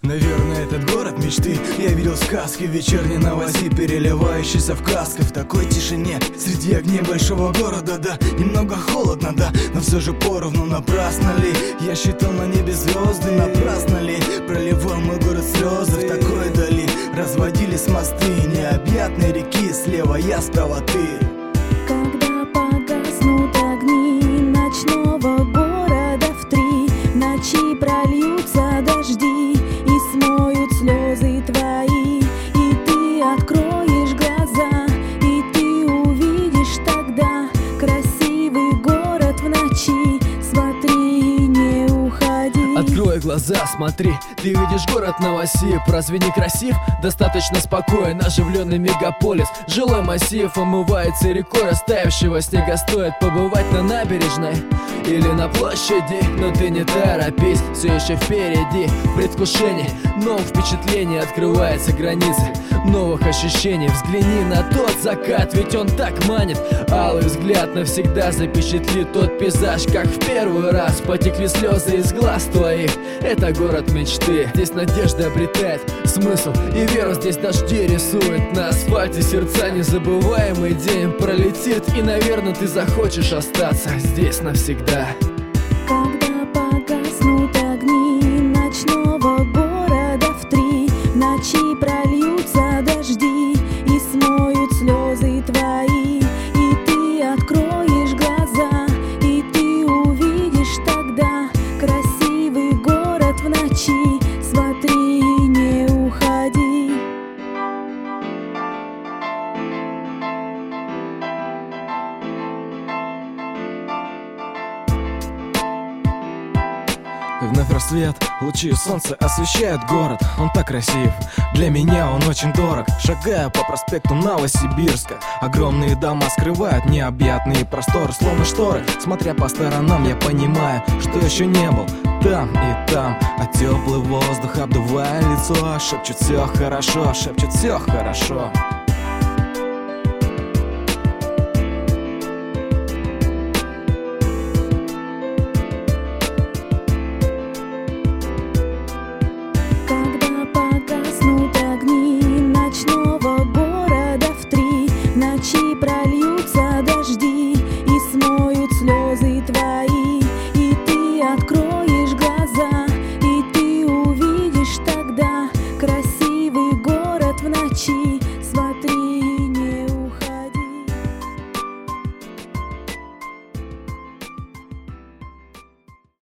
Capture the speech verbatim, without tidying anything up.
Наверное, этот город мечты. Я видел сказки в вечерней новоси, переливающейся в краской. В такой тишине, среди огней большого города. Да, немного холодно, да, но все же поровну. Напрасно ли я считал на небе звезды? Напрасно ли проливал мой город слезы? В такой дали разводились мосты необъятной реки. Слева я, справа ты. Когда погаснут огни ночного города в три, в ночи прольются дожди и смоют слезы твои, и ты откроешь глаза, и ты увидишь тогда красивый город в ночи. Смотри, не уходи. Открой глаза, смотри, ты видишь город Новосиб. Разве не красив? Достаточно спокоен, оживленный мегаполис. Жилой массив омывается рекой растаявшего снега. Стоит побывать на набережной или на площади, но ты не торопись, все еще впереди. В предвкушении новых впечатлений открывается граница новых ощущений. Взгляни на тот закат, ведь он так манит. Алый взгляд навсегда запечатлит тот пейзаж, как в первый раз потекли слезы из глаз твоих. Это город мечты, здесь надежда обретает смысл и веру. Здесь дожди рисуют на асфальте сердца. Незабываемый день пролетит, и, наверное, ты захочешь остаться здесь навсегда. Когда погаснут огни ночного города в три, в ночи прольются дожди и смоют слезы твои, и ты откроешь глаза, и ты увидишь тогда красивый город в ночи. Смотри, не уходи. Вновь рассвет, лучи солнца освещают город. Он так красив, для меня он очень дорог. Шагаю по проспекту Новосибирска. Огромные дома скрывают необъятные просторы, словно шторы. Смотря по сторонам, я понимаю, что еще не был там и там. А теплый воздух обдувая лицо, шепчет: все хорошо, шепчет: все хорошо.